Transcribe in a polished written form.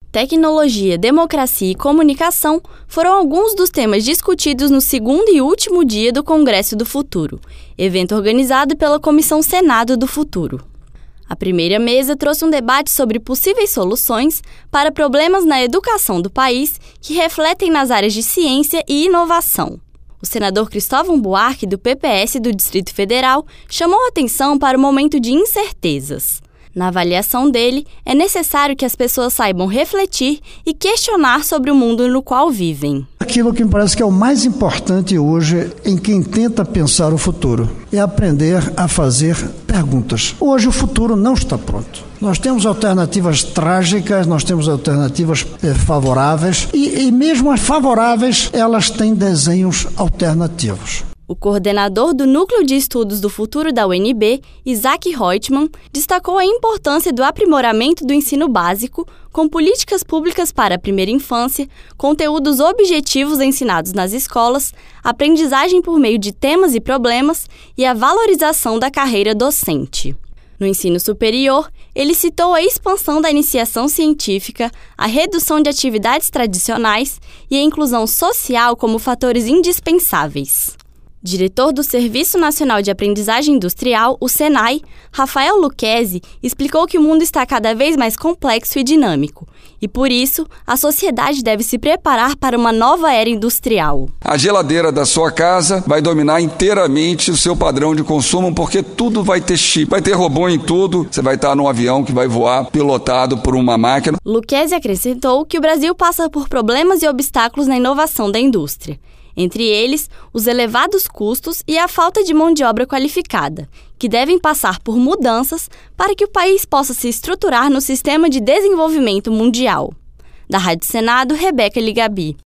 Tecnologia, democracia e comunicação foram alguns dos temas discutidos no segundo e último dia do Congresso do Futuro, evento organizado pela Comissão Senado do Futuro. A primeira mesa trouxe um debate sobre possíveis soluções para problemas na educação do país que refletem nas áreas de ciência e inovação. O senador Cristóvão Buarque, do PPS do Distrito Federal, chamou a atenção para o momento de incertezas. Na avaliação dele, é necessário que as pessoas saibam refletir e questionar sobre o mundo no qual vivem. Aquilo que me parece que é o mais importante hoje em quem tenta pensar o futuro é aprender a fazer perguntas. Hoje o futuro não está pronto. Nós temos alternativas trágicas, nós temos alternativas favoráveis e mesmo as favoráveis, elas têm desenhos alternativos. O coordenador do Núcleo de Estudos do Futuro da UNB, Isaac Reutemann, destacou a importância do aprimoramento do ensino básico, com políticas públicas para a primeira infância, conteúdos objetivos ensinados nas escolas, aprendizagem por meio de temas e problemas e a valorização da carreira docente. No ensino superior, ele citou a expansão da iniciação científica, a redução de atividades tradicionais e a inclusão social como fatores indispensáveis. Diretor do Serviço Nacional de Aprendizagem Industrial, o SENAI, Rafael Lucchesi, explicou que o mundo está cada vez mais complexo e dinâmico, e por isso a sociedade deve se preparar para uma nova era industrial. A geladeira da sua casa vai dominar inteiramente o seu padrão de consumo, porque tudo vai ter chip, vai ter robô em tudo, você vai estar num avião que vai voar pilotado por uma máquina. Lucchesi acrescentou que o Brasil passa por problemas e obstáculos na inovação da indústria. Entre eles, os elevados custos e a falta de mão de obra qualificada, que devem passar por mudanças para que o país possa se estruturar no sistema de desenvolvimento mundial. Da Rádio Senado, Rebeca Ligabi.